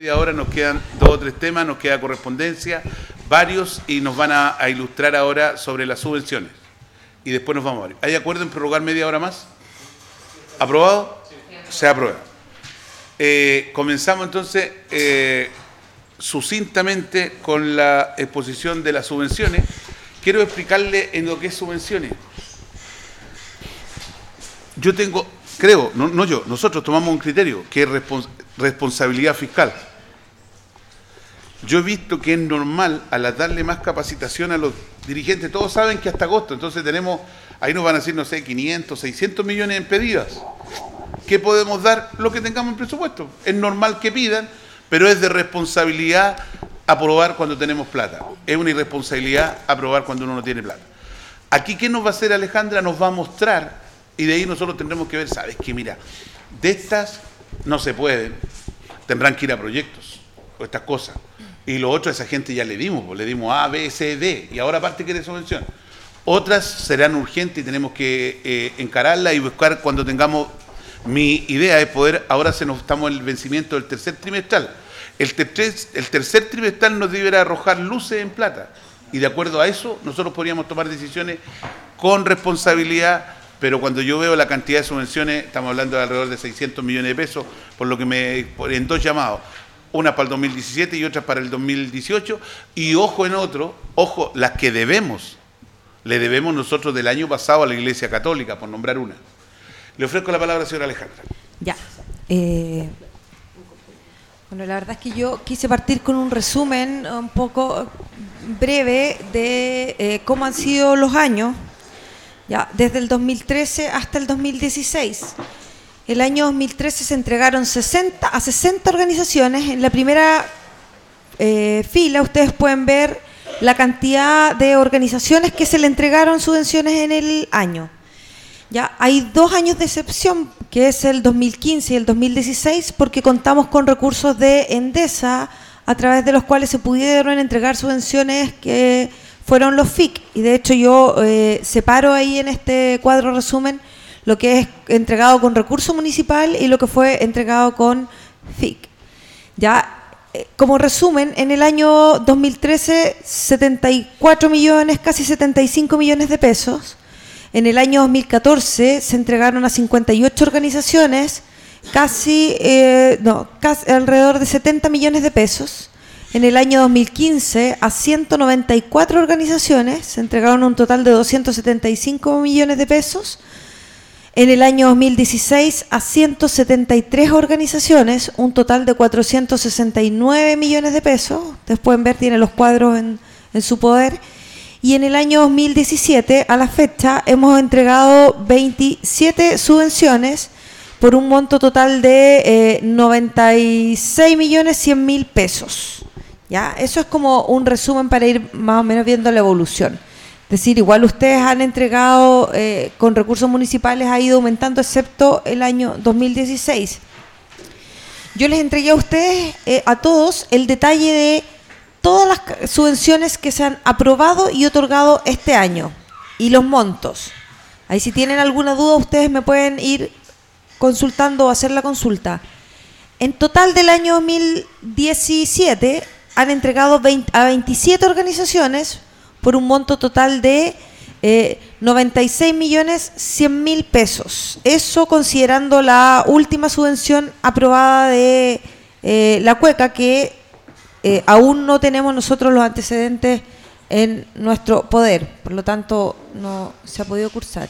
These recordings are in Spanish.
Y ahora nos quedan 2 o 3 temas, nos queda correspondencia, varios, y nos van a ilustrar ahora sobre las subvenciones. Y después nos vamos a ver. ¿Hay acuerdo en prorrogar media hora más? ¿Aprobado? Se aprueba. Comenzamos entonces sucintamente con la exposición de las subvenciones. Quiero explicarle en lo que es subvenciones. Yo tengo, creo, no yo, nosotros tomamos un criterio que es responsabilidad fiscal. Yo he visto que es normal, al darle más capacitación a los dirigentes, todos saben que hasta agosto, entonces tenemos, ahí nos van a decir, no sé, 500, 600 millones en pedidas. ¿Qué podemos dar? Lo que tengamos en presupuesto. Es normal que pidan, pero es de responsabilidad aprobar cuando tenemos plata. Es una irresponsabilidad aprobar cuando uno no tiene plata. Aquí, ¿qué nos va a hacer Alejandra? Nos va a mostrar, y de ahí nosotros tendremos que ver, ¿sabes qué? Mira, de estas no se pueden, tendrán que ir a proyectos, o estas cosas. Y lo otro a esa gente ya le dimos A, B, C, D, y ahora aparte quiere subvención. Otras serán urgentes y tenemos que encararlas y buscar cuando tengamos. Mi idea es poder, ahora estamos en el vencimiento del tercer trimestral. El tercer trimestral nos deberá arrojar luces en plata. Y de acuerdo a eso, nosotros podríamos tomar decisiones con responsabilidad, pero cuando yo veo la cantidad de subvenciones, estamos hablando de alrededor de 600 millones de pesos, por lo que en 2 llamados. Una para el 2017 y otra para el 2018, y ojo en otro, ojo, las que debemos, le debemos nosotros del año pasado a la Iglesia Católica, por nombrar una. Le ofrezco la palabra a la señora Alejandra. Ya. Bueno, la verdad es que yo quise partir con un resumen un poco breve de cómo han sido los años, ya, desde el 2013 hasta el 2016. El año 2013 se entregaron 60 organizaciones. En la primera fila ustedes pueden ver la cantidad de organizaciones que se le entregaron subvenciones en el año. Ya hay 2 años de excepción, que es el 2015 y el 2016, porque contamos con recursos de Endesa, a través de los cuales se pudieron entregar subvenciones que fueron los FIC. Y de hecho yo separo ahí en este cuadro resumen lo que es entregado con recurso municipal y lo que fue entregado con FIC. Ya, como resumen, en el año 2013, 74 millones, casi 75 millones de pesos. En el año 2014 se entregaron a 58 organizaciones, casi alrededor de 70 millones de pesos. En el año 2015 a 194 organizaciones se entregaron un total de 275 millones de pesos. En el año 2016 a 173 organizaciones, un total de 469 millones de pesos. Ustedes pueden ver, tiene los cuadros en su poder. Y en el año 2017, a la fecha, hemos entregado 27 subvenciones por un monto total de 96.100.000 pesos. ¿Ya? Eso es como un resumen para ir más o menos viendo la evolución. Es decir, igual ustedes han entregado con recursos municipales, ha ido aumentando, excepto el año 2016. Yo les entregué a ustedes, a todos, el detalle de todas las subvenciones que se han aprobado y otorgado este año y los montos. Ahí si tienen alguna duda ustedes me pueden ir consultando o hacer la consulta. En total del año 2017 han entregado a 27 organizaciones por un monto total de 96.100.000 pesos. Eso considerando la última subvención aprobada de la CUECA, que aún no tenemos nosotros los antecedentes en nuestro poder, por lo tanto no se ha podido cursar.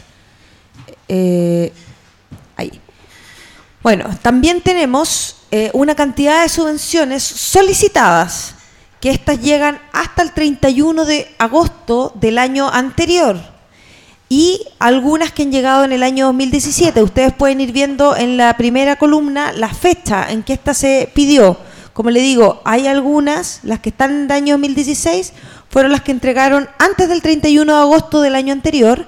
Ahí. Bueno, también tenemos una cantidad de subvenciones solicitadas, que estas llegan hasta el 31 de agosto del año anterior, y algunas que han llegado en el año 2017. Ustedes pueden ir viendo en la primera columna la fecha en que esta se pidió. Como le digo, hay algunas, las que están en el año 2016, fueron las que entregaron antes del 31 de agosto del año anterior,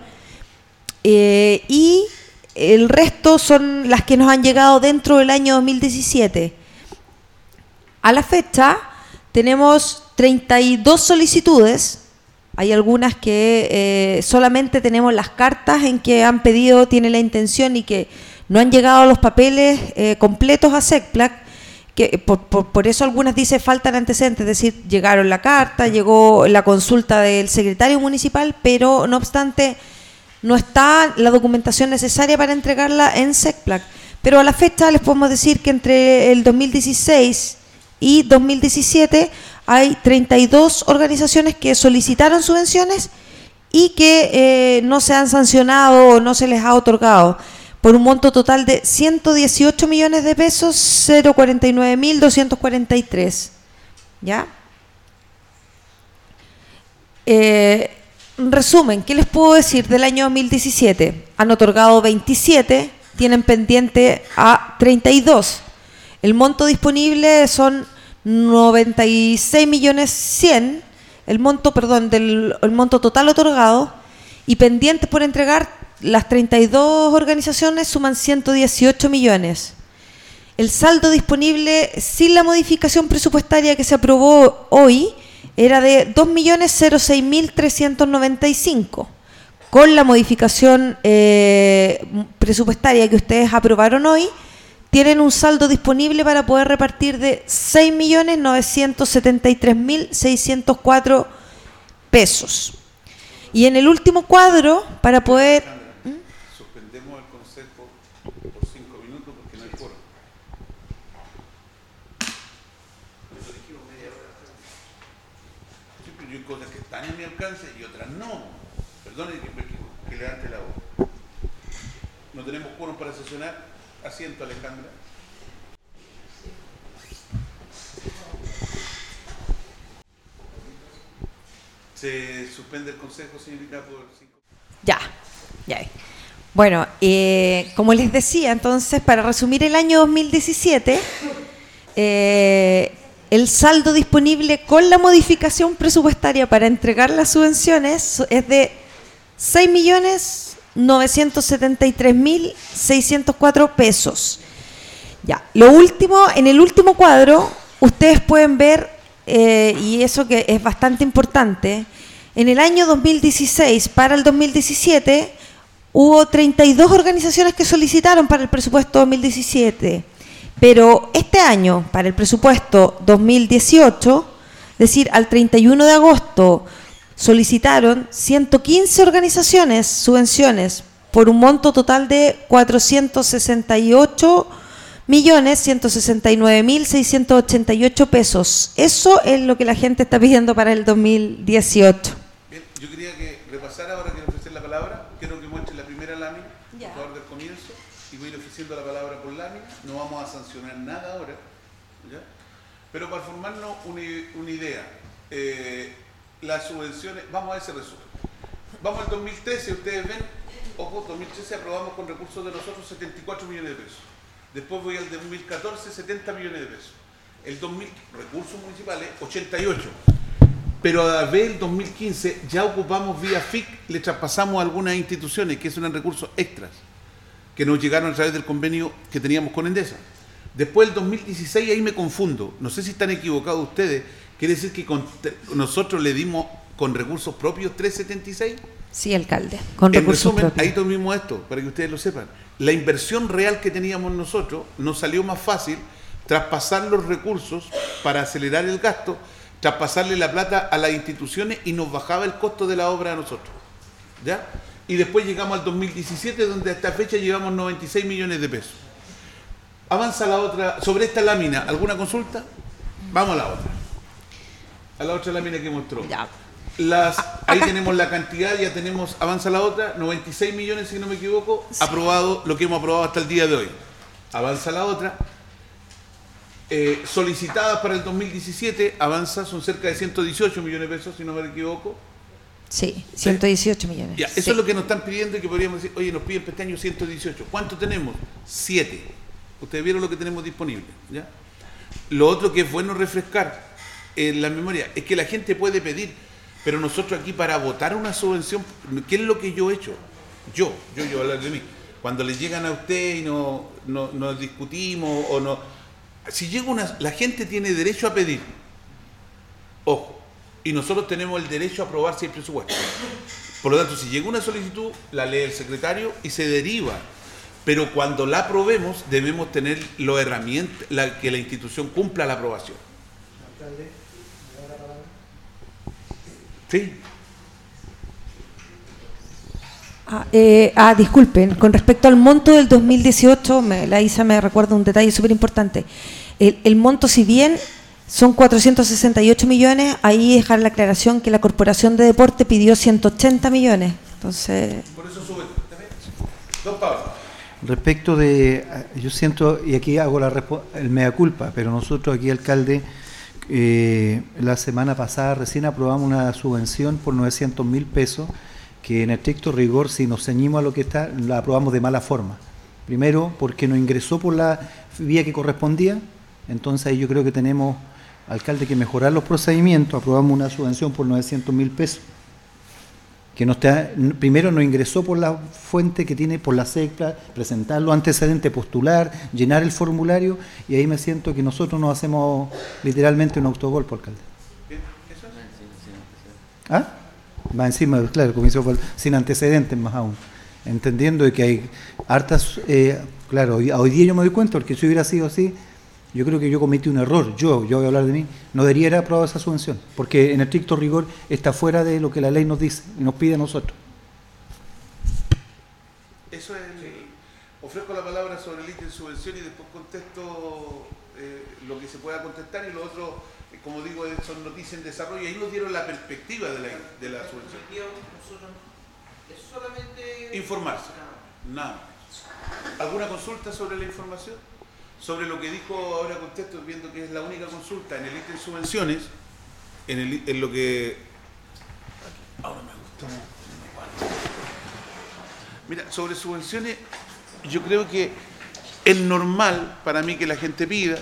y el resto son las que nos han llegado dentro del año 2017. A la fecha tenemos 32 solicitudes. Hay algunas que solamente tenemos las cartas en que han pedido, tienen la intención y que no han llegado los papeles completos a SECPLAC, que por eso algunas dicen faltan antecedentes, es decir, llegaron la carta, llegó la consulta del secretario municipal, pero no obstante no está la documentación necesaria para entregarla en SECPLAC. Pero a la fecha les podemos decir que entre el 2016 y 2017 hay 32 organizaciones que solicitaron subvenciones y que no se han sancionado o no se les ha otorgado, por un monto total de 118 millones de pesos, 049.243. ¿Ya? Resumen, ¿qué les puedo decir del año 2017? Han otorgado 27, tienen pendiente a 32. El monto disponible son 96.100.000, el monto total otorgado, y pendientes por entregar. Las 32 organizaciones suman 118 millones. El saldo disponible sin la modificación presupuestaria que se aprobó hoy era de 2.006.395. Con la modificación presupuestaria que ustedes aprobaron hoy, tienen un saldo disponible para poder repartir de 6.973.604 pesos. Y en el último cuadro, para poder... Suspendemos el consejo por 5 minutos porque no hay foro. Siempre yo hay cosas que están en mi alcance y otras no. Perdone que levante la voz. No tenemos foro para sesionar. Asiento, Alejandra. Se suspende el consejo, señorita, por 5 minutos. Ya. Bueno, como les decía, entonces, para resumir el año 2017, el saldo disponible con la modificación presupuestaria para entregar las subvenciones es de 6.973.604 pesos. Ya, lo último, en el último cuadro, ustedes pueden ver, y eso que es bastante importante, en el año 2016 para el 2017 hubo 32 organizaciones que solicitaron para el presupuesto 2017, pero este año, para el presupuesto 2018, es decir, al 31 de agosto, solicitaron 115 organizaciones subvenciones por un monto total de 468.169.688 pesos. Eso es lo que la gente está pidiendo para el 2018. Bien, yo quería que repasara, ahora quiero ofrecer la palabra, quiero que muestre la primera lámina, Ya. por favor, del comienzo, y voy a ir ofreciendo la palabra por lámina, no vamos a sancionar nada ahora, ¿ya? Pero para formarnos una idea, las subvenciones, vamos a ese resumen. Vamos al 2013, ustedes ven, ojo, 2013 aprobamos con recursos de nosotros 74 millones de pesos. Después voy al 2014, 70 millones de pesos. El 2000, recursos municipales, 88. Pero a ver, el 2015 ya ocupamos vía FIC, le traspasamos a algunas instituciones que son recursos extras, que nos llegaron a través del convenio que teníamos con Endesa. Después del 2016, ahí me confundo, no sé si están equivocados ustedes, quiere decir que nosotros le dimos con recursos propios 376. Sí, alcalde, con recursos resumen, propios. ahí tuvimos esto, para que ustedes lo sepan. La inversión real que teníamos nosotros nos salió más fácil traspasar los recursos para acelerar el gasto, traspasarle la plata a las instituciones y nos bajaba el costo de la obra a nosotros, ¿ya? Y después llegamos al 2017, donde a esta fecha llevamos 96 millones de pesos. Avanza la otra, sobre esta lámina, ¿alguna consulta? Vamos a la otra. A la otra lámina que mostró. Ya. Ahí tenemos la cantidad, ya tenemos, avanza la otra, 96 millones si no me equivoco, sí. Aprobado, lo que hemos aprobado hasta el día de hoy. Avanza la otra. Solicitadas para el 2017, avanza, son cerca de 118 millones de pesos si no me equivoco. Sí, 118 millones. Ya, eso sí. es lo que nos están pidiendo y que podríamos decir, oye, nos piden para este año 118. ¿Cuánto tenemos? 7. Ustedes vieron lo que tenemos disponible, ¿ya? Lo otro que es bueno refrescar en la memoria es que la gente puede pedir, pero nosotros aquí para votar una subvención, ¿qué es lo que yo he hecho? Yo hablar de mí. Cuando les llegan a usted y no discutimos o no... Si llega la gente tiene derecho a pedir. Ojo. Y nosotros tenemos el derecho a aprobar si hay presupuesto. Por lo tanto, si llega una solicitud, la lee el secretario y se deriva Pero cuando la aprobemos, debemos tener las herramientas, que la institución cumpla la aprobación. Sí. Disculpen, con respecto al monto del 2018, la Isa me recuerda un detalle súper importante. El monto, si bien son 468 millones, ahí dejar la aclaración que la Corporación de Deporte pidió 180 millones. Entonces... Por eso sube. Don Pablo. Respecto de, yo siento, y aquí hago el mea culpa, pero nosotros aquí, alcalde, la semana pasada recién aprobamos una subvención por 900.000 pesos, que en estricto rigor, si nos ceñimos a lo que está, la aprobamos de mala forma. Primero, porque no ingresó por la vía que correspondía, entonces ahí yo creo que tenemos, alcalde, que mejorar los procedimientos. Aprobamos una subvención por 900.000 pesos, que primero no ingresó por la fuente que tiene, por la SECPLA, presentar los antecedentes, postular, llenar el formulario, y ahí me siento que nosotros nos hacemos literalmente un autogolpe, alcalde. ¿Ah? Va encima, claro, comisión sin antecedentes más aún, entendiendo de que hay hartas, claro, hoy día yo me doy cuenta, porque si hubiera sido así, yo creo que yo cometí un error, yo voy a hablar de mí, no debería haber aprobado esa subvención, porque en estricto rigor está fuera de lo que la ley nos dice y nos pide a nosotros. Eso es, ofrezco la palabra sobre el ítem subvención y después contesto lo que se pueda contestar, y lo otro, como digo, son noticias en desarrollo, y ahí nos dieron la perspectiva de la subvención. Es solamente informarse, nada. ¿Alguna consulta sobre la información? Sobre lo que dijo, ahora contesto, viendo que es la única consulta en el ítem subvenciones, en lo que... Ahora me gusta. Mira, sobre subvenciones, yo creo que es normal para mí que la gente pida.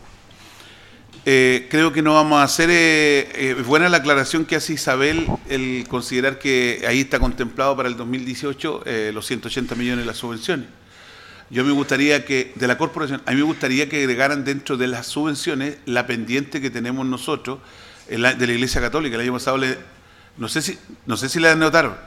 Creo que no vamos a hacer, es buena la aclaración que hace Isabel, el considerar que ahí está contemplado para el 2018 los 180 millones de las subvenciones. Yo me gustaría que, de la corporación, a mí me gustaría que agregaran dentro de las subvenciones la pendiente que tenemos nosotros de la Iglesia Católica. El año pasado, no sé si la anotaron.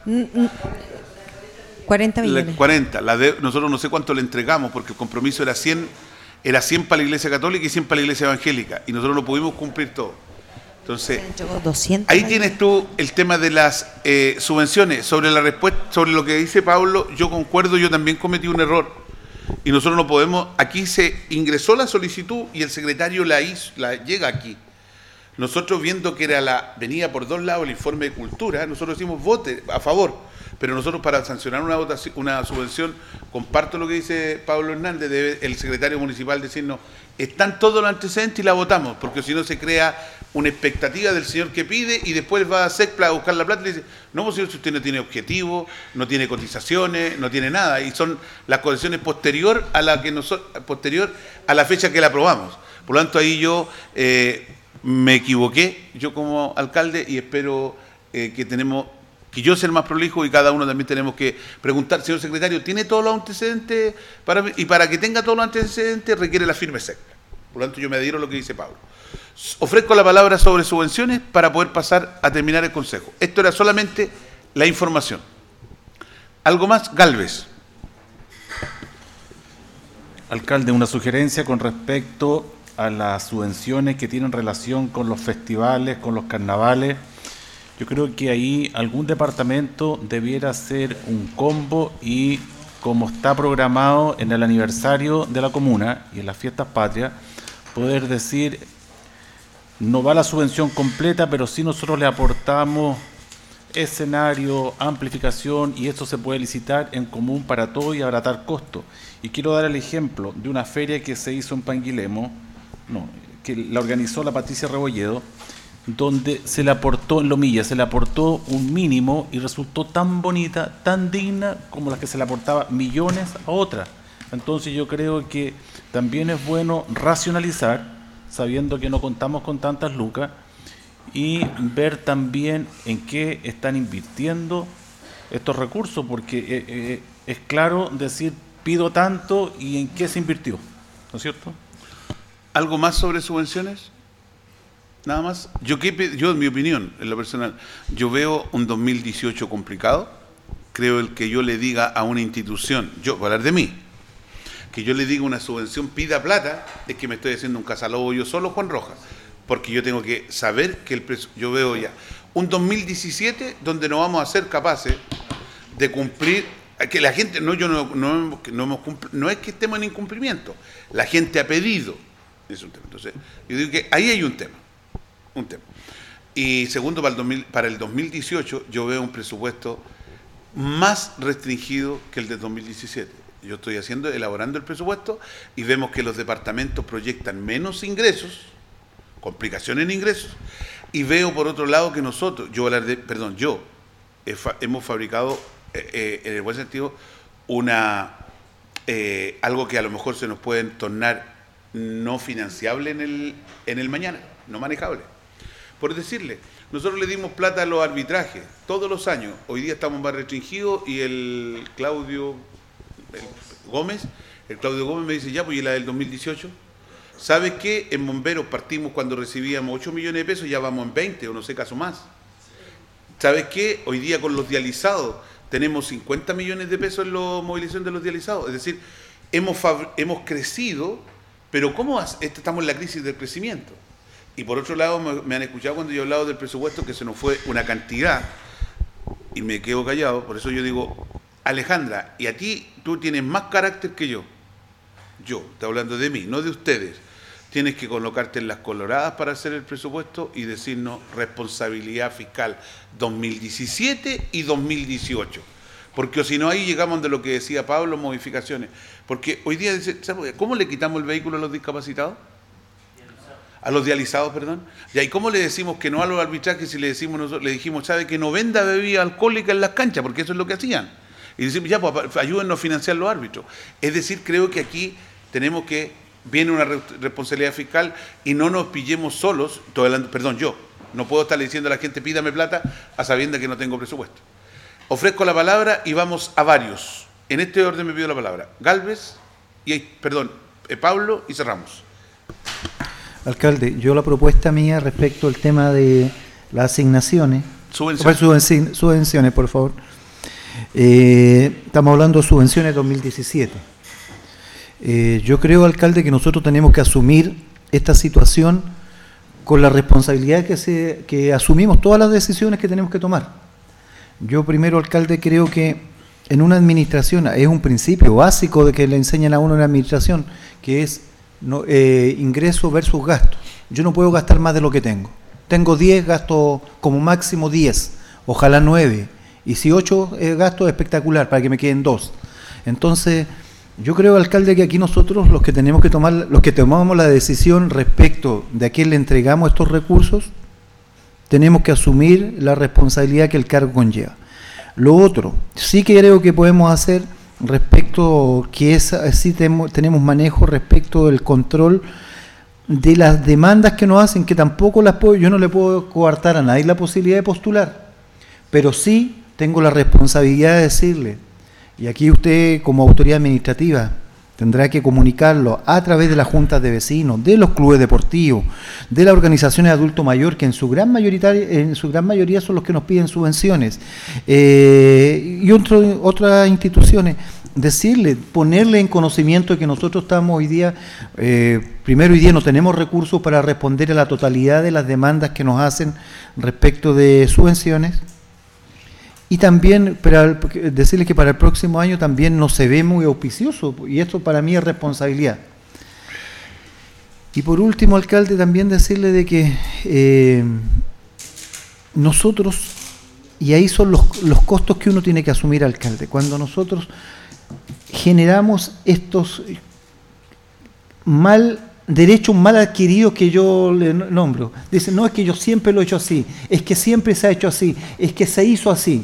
40 millones. 40, nosotros no sé cuánto le entregamos, porque el compromiso era 100 para la Iglesia Católica y 100 para la Iglesia Evangélica, y nosotros no pudimos cumplir todo. Entonces, ahí tienes tú el tema de las subvenciones. Sobre la respuesta, sobre lo que dice Pablo, yo concuerdo, yo también cometí un error. Y nosotros no podemos, aquí se ingresó la solicitud y el secretario la llega aquí. Nosotros, viendo que venía por dos lados el informe de cultura, nosotros decimos vote a favor, pero nosotros, para sancionar una subvención, comparto lo que dice Pablo Hernández, debe el secretario municipal decirnos, están todos los antecedentes y la votamos, porque si no se crea una expectativa del señor que pide, y después va a SECPLA a buscar la plata y le dice, no, pues señor, si usted no tiene objetivo, no tiene cotizaciones, no tiene nada, y son las condiciones posterior a la fecha que la aprobamos. Por lo tanto, ahí yo me equivoqué, yo como alcalde, y espero que yo sea el más prolijo, y cada uno también tenemos que preguntar, señor secretario, ¿tiene todos los antecedentes? Y para que tenga todos los antecedentes requiere la firma SECPLA. Por lo tanto, yo me adhiero a lo que dice Pablo. Ofrezco la palabra sobre subvenciones para poder pasar a terminar el consejo. Esto era solamente la información. ¿Algo más? Gálvez. Alcalde, una sugerencia con respecto a las subvenciones que tienen relación con los festivales, con los carnavales. Yo creo que ahí algún departamento debiera hacer un combo, y como está programado en el aniversario de la comuna y en las fiestas patrias, poder decir, no va la subvención completa, pero sí nosotros le aportamos escenario, amplificación, y esto se puede licitar en común para todos y abaratar costos. Y quiero dar el ejemplo de una feria que se hizo en Panguilemo, que la organizó la Patricia Rebolledo, donde se le aportó, en Lomilla, se le aportó un mínimo y resultó tan bonita, tan digna, como las que se le aportaba millones a otras. Entonces yo creo que también es bueno racionalizar, sabiendo que no contamos con tantas lucas, y ver también en qué están invirtiendo estos recursos, porque es claro decir, pido tanto, y en qué se invirtió, ¿no es cierto? ¿Algo más sobre subvenciones? Nada más. Yo, en mi opinión, en lo personal, yo veo un 2018 complicado. Creo el que yo le diga a una institución, yo voy a hablar de mí, Que yo le diga una subvención pida plata, es que me estoy haciendo un casalobo yo solo, Juan Rojas. Porque yo tengo que saber que yo veo ya un 2017 donde no vamos a ser capaces de cumplir, que la gente, no es que estemos en incumplimiento, la gente ha pedido. Es un tema. Entonces, yo digo que ahí hay un tema. Y segundo, para el 2018 yo veo un presupuesto más restringido que el de 2017. Yo estoy elaborando el presupuesto y vemos que los departamentos proyectan menos ingresos, complicaciones en ingresos, y veo por otro lado que hemos fabricado, en el buen sentido, algo que a lo mejor se nos puede tornar no financiable en el mañana, no manejable. Por decirle, nosotros le dimos plata a los arbitrajes todos los años, hoy día estamos más restringidos y el Claudio Gómez me dice, ya, pues, ¿y la del 2018? ¿Sabes qué? En Bomberos partimos cuando recibíamos 8 millones de pesos, ya vamos en 20 o no sé, caso más. ¿Sabes qué? Hoy día con los dializados tenemos 50 millones de pesos en la movilización de los dializados. Es decir, hemos crecido, pero ¿cómo estamos en la crisis del crecimiento? Y por otro lado, me han escuchado cuando yo he hablado del presupuesto que se nos fue una cantidad y me quedo callado. Por eso yo digo, Alejandra, y a ti, tú tienes más carácter que yo. Yo, estoy hablando de mí, no de ustedes. Tienes que colocarte en las coloradas para hacer el presupuesto y decirnos responsabilidad fiscal 2017 y 2018. Porque si no, ahí llegamos de lo que decía Pablo, modificaciones. Porque hoy día, ¿cómo le quitamos el vehículo a los discapacitados? A los dializados, perdón. ¿Y cómo le decimos que no a los arbitrajes si le dijimos, ¿sabe que no venda bebida alcohólica en las canchas? Porque eso es lo que hacían. Y decimos, ya, pues ayúdennos a financiar los árbitros. Es decir, creo que aquí viene una responsabilidad fiscal y no nos pillemos solos. Yo no puedo estarle diciendo a la gente, pídame plata, a sabiendas que no tengo presupuesto. Ofrezco la palabra y vamos a varios. En este orden me pido la palabra. Galvez, Pablo y cerramos. Alcalde, yo la propuesta mía respecto al tema de las asignaciones, subvenciones, por favor. Estamos hablando de subvenciones 2017. Yo creo, alcalde, que nosotros tenemos que asumir esta situación con la responsabilidad que asumimos todas las decisiones que tenemos que tomar. Yo primero, alcalde, creo que en una administración es un principio básico de que le enseñan a uno en la administración, que es ingreso versus gasto. Yo no puedo gastar más de lo que tengo. Tengo 10, gasto como máximo 10, ojalá 9. Y si 8 gasto, espectacular, para que me queden 2. Entonces, yo creo, alcalde, que aquí nosotros los que tomamos la decisión respecto de a quién le entregamos estos recursos, tenemos que asumir la responsabilidad que el cargo conlleva. Lo otro, sí que creo que podemos hacer respecto, sí tenemos manejo respecto del control de las demandas que nos hacen, que tampoco yo no le puedo coartar a nadie la posibilidad de postular, pero sí tengo la responsabilidad de decirle, y aquí usted como autoridad administrativa tendrá que comunicarlo a través de las juntas de vecinos, de los clubes deportivos, de las organizaciones de adulto mayor, que en su gran mayoría son los que nos piden subvenciones, y otras instituciones, ponerle en conocimiento de que nosotros estamos hoy día, no tenemos recursos para responder a la totalidad de las demandas que nos hacen respecto de subvenciones. Y también decirles que para el próximo año también no se ve muy auspicioso, y esto para mí es responsabilidad. Y por último, alcalde, también decirle de que nosotros, y ahí son los costos que uno tiene que asumir, alcalde, cuando nosotros generamos estos derechos mal adquiridos que yo le nombro. Dicen, no, es que yo siempre lo he hecho así, es que siempre se ha hecho así, es que se hizo así.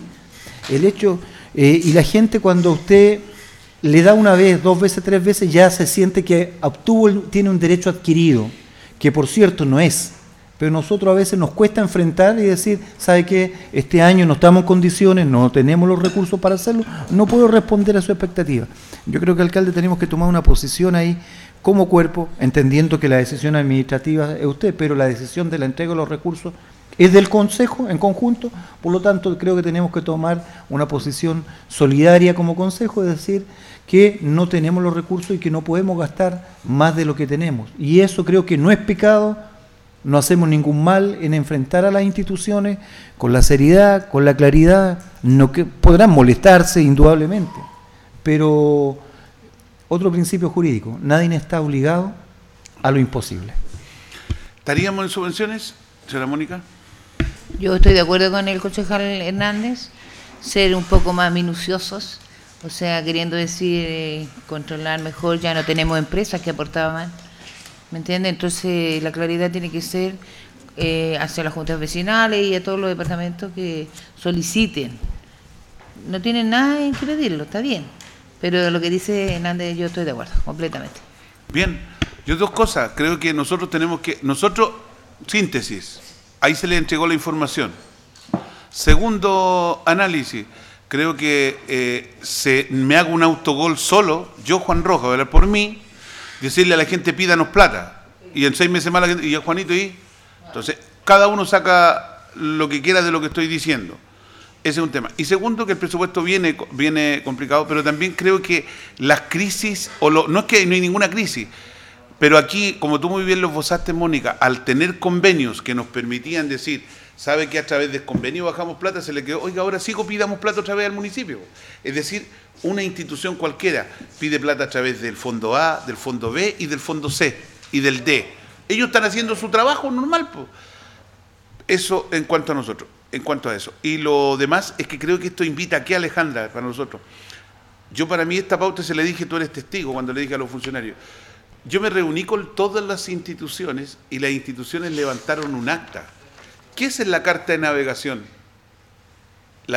Y la gente, cuando usted le da una vez, 2 veces, 3 veces, ya se siente que tiene un derecho adquirido, que por cierto no es, pero nosotros a veces nos cuesta enfrentar y decir, ¿sabe qué? Este año no estamos en condiciones, no tenemos los recursos para hacerlo, no puedo responder a su expectativa. Yo creo que, alcalde, tenemos que tomar una posición ahí como cuerpo, entendiendo que la decisión administrativa es usted, pero la decisión de la entrega de los recursos es del Consejo en conjunto, por lo tanto creo que tenemos que tomar una posición solidaria como Consejo, es decir, que no tenemos los recursos y que no podemos gastar más de lo que tenemos. Y eso creo que no es pecado, no hacemos ningún mal en enfrentar a las instituciones con la seriedad, con la claridad, no que podrán molestarse indudablemente, pero otro principio jurídico, nadie está obligado a lo imposible. ¿Estaríamos en subvenciones, señora Mónica? Yo estoy de acuerdo con el concejal Hernández, ser un poco más minuciosos, o sea, queriendo decir, controlar mejor, ya no tenemos empresas que aportaban, ¿me entiende? Entonces la claridad tiene que ser hacia las juntas vecinales y a todos los departamentos que soliciten. No tienen nada en que pedirlo, está bien, pero lo que dice Hernández yo estoy de acuerdo, completamente. Bien, yo dos cosas, creo que nosotros tenemos que, síntesis, ahí se le entregó la información. Segundo análisis, creo que me hago un autogol solo, yo Juan Rojas, voy a hablar por mí, decirle a la gente pídanos plata, y en 6 meses más la gente, y yo Juanito, y entonces cada uno saca lo que quiera de lo que estoy diciendo. Ese es un tema. Y segundo, que el presupuesto viene complicado, pero también creo que las crisis, no es que no hay ninguna crisis, pero aquí, como tú muy bien lo esbozaste, Mónica, al tener convenios que nos permitían decir, sabe que a través del convenio bajamos plata, se le quedó, oiga, ahora sí pidamos plata otra vez al municipio. Es decir, una institución cualquiera pide plata a través del fondo A, del fondo B y del fondo C y del D. Ellos están haciendo su trabajo normal, pues. Eso en cuanto a nosotros, en cuanto a eso. Y lo demás es que creo que esto invita aquí a Alejandra, para nosotros. Yo para mí esta pauta se le dije, tú eres testigo, cuando le dije a los funcionarios. Yo me reuní con todas las instituciones y las instituciones levantaron un acta. ¿Qué es la carta de navegación? La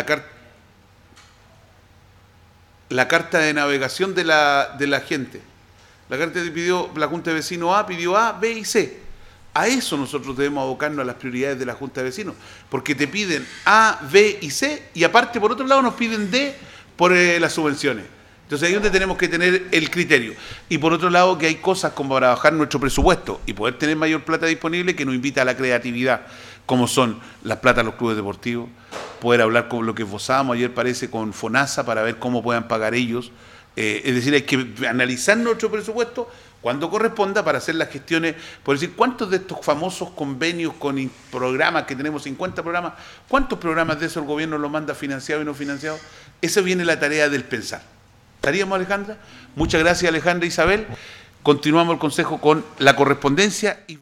carta de navegación de la gente. La carta que pidió la Junta de Vecinos A, pidió A, B y C. A eso nosotros debemos abocarnos, a las prioridades de la Junta de Vecinos, porque te piden A, B y C, y aparte por otro lado nos piden D por las subvenciones. Entonces ahí es donde tenemos que tener el criterio. Y por otro lado que hay cosas como para bajar nuestro presupuesto y poder tener mayor plata disponible que nos invita a la creatividad, como son las plata a los clubes deportivos, poder hablar con lo que esbozábamos ayer, parece, con FONASA, para ver cómo puedan pagar ellos. Es decir, hay que analizar nuestro presupuesto cuando corresponda para hacer las gestiones, por decir, ¿cuántos de estos famosos convenios con programas, que tenemos 50 programas, cuántos programas de eso el gobierno los manda financiados y no financiados? Esa viene la tarea del pensar. ¿Estaríamos, Alejandra? Muchas gracias, Alejandra e Isabel. Continuamos el consejo con la correspondencia.